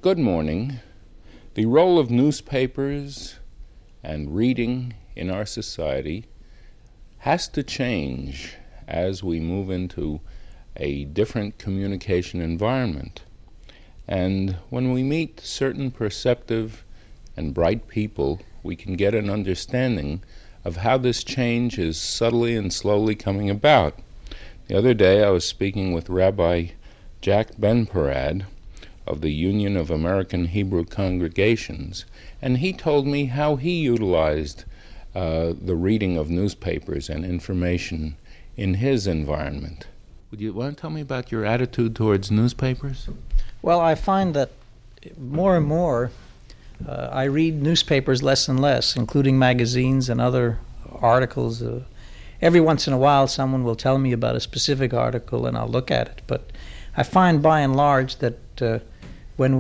Good morning. The role of newspapers and reading in our society has to change as we move into a different communication environment. And when we meet certain perceptive and bright people, we can get an understanding of how this change is subtly and slowly coming about. The other day I was speaking with Rabbi Jack Ben-Porad of the Union of American Hebrew Congregations, and he told me how he utilized the reading of newspapers and information in his environment. Would you want to tell me about your attitude towards newspapers? Well, I find that more and more I read newspapers less and less, including magazines and other articles. Every once in a while someone will tell me about a specific article and I'll look at it, but I find by and large that when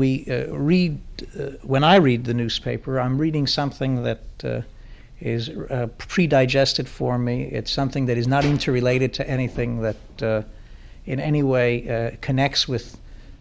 I read the newspaper, I'm reading something that is pre-digested for me. It's something that is not interrelated to anything that in any way connects with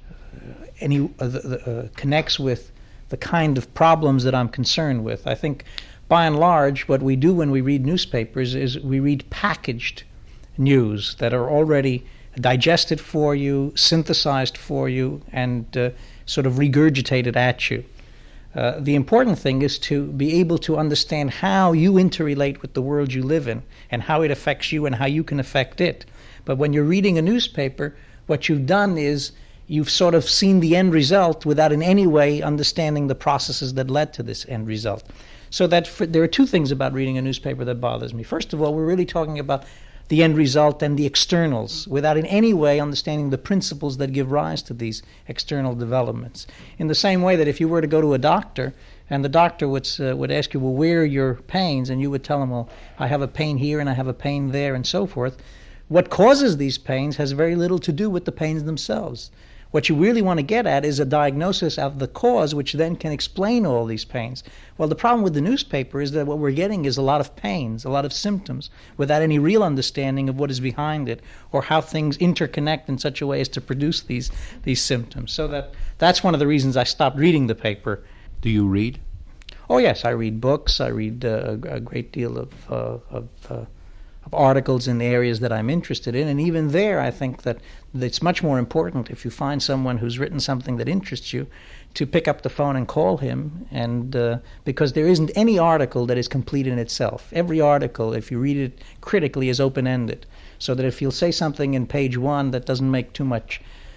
the kind of problems that I'm concerned with. I think by and large what we do when we read newspapers is we read packaged news that are already digested for you, synthesized for you, and sort of regurgitated at you. The important thing is to be able to understand how you interrelate with the world you live in and how it affects you and how you can affect it. But when you're reading a newspaper, what you've done is you've sort of seen the end result without in any way understanding the processes that led to this end result. So that there are two things about reading a newspaper that bothers me. First of all, we're really talking about the end result and the externals, without in any way understanding the principles that give rise to these external developments. In the same way that if you were to go to a doctor, and the doctor would ask you, well, where are your pains? And you would tell him, well, I have a pain here and I have a pain there and so forth. What causes these pains has very little to do with the pains themselves. What you really want to get at is a diagnosis of the cause, which then can explain all these pains. Well, the problem with the newspaper is that what we're getting is a lot of pains, a lot of symptoms, without any real understanding of what is behind it or how things interconnect in such a way as to produce these symptoms. So that's one of the reasons I stopped reading the paper. Do you read? Oh, yes, I read books. I read a great deal of articles in the areas that I'm interested in, and even there I think that it's much more important if you find someone who's written something that interests you to pick up the phone and call him, and because there isn't any article that is complete in itself. Every article, if you read it critically, is open-ended, so that if you'll say something in page 1 that doesn't make too much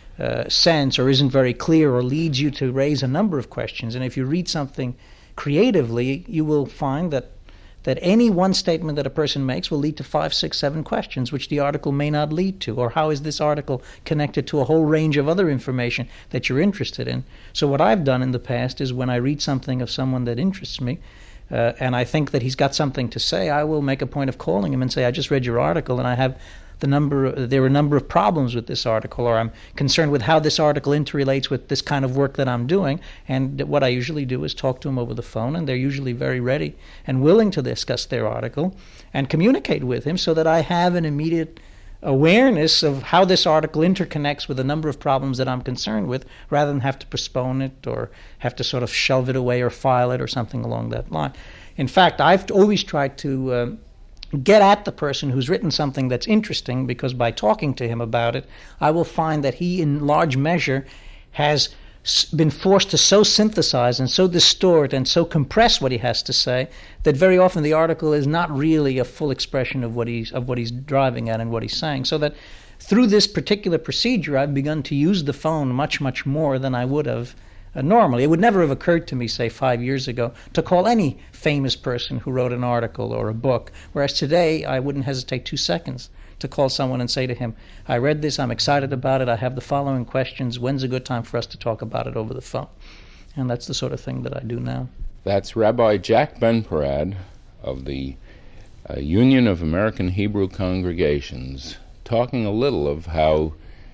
sense or isn't very clear or leads you to raise a number of questions, and if you read something creatively, you will find that any one statement that a person makes will lead to 5, 6, 7 questions, which the article may not lead to. Or how is this article connected to a whole range of other information that you're interested in? So what I've done in the past is when I read something of someone that interests me, and I think that he's got something to say, I will make a point of calling him and say, I just read your article and I have there are a number of problems with this article, or I'm concerned with how this article interrelates with this kind of work that I'm doing. And what I usually do is talk to them over the phone, and they're usually very ready and willing to discuss their article and communicate with him so that I have an immediate awareness of how this article interconnects with a number of problems that I'm concerned with, rather than have to postpone it or have to sort of shelve it away or file it or something along that line. In fact, I've always tried to get at the person who's written something that's interesting, because by talking to him about it, I will find that he, in large measure, has been forced to so synthesize and so distort and so compress what he has to say that very often the article is not really a full expression of what he's driving at and what he's saying. So that through this particular procedure, I've begun to use the phone much, much more than I would have normally. It would never have occurred to me, say, 5 years ago, to call any famous person who wrote an article or a book, whereas today I wouldn't hesitate 2 seconds to call someone and say to him, I read this, I'm excited about it, I have the following questions, when's a good time for us to talk about it over the phone? And that's the sort of thing that I do now. That's Rabbi Jack Ben-Porad of the Union of American Hebrew Congregations, talking a little of how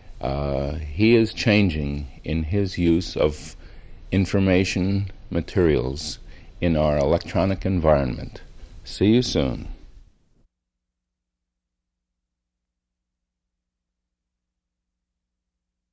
he is changing in his use of information materials in our electronic environment. See you soon.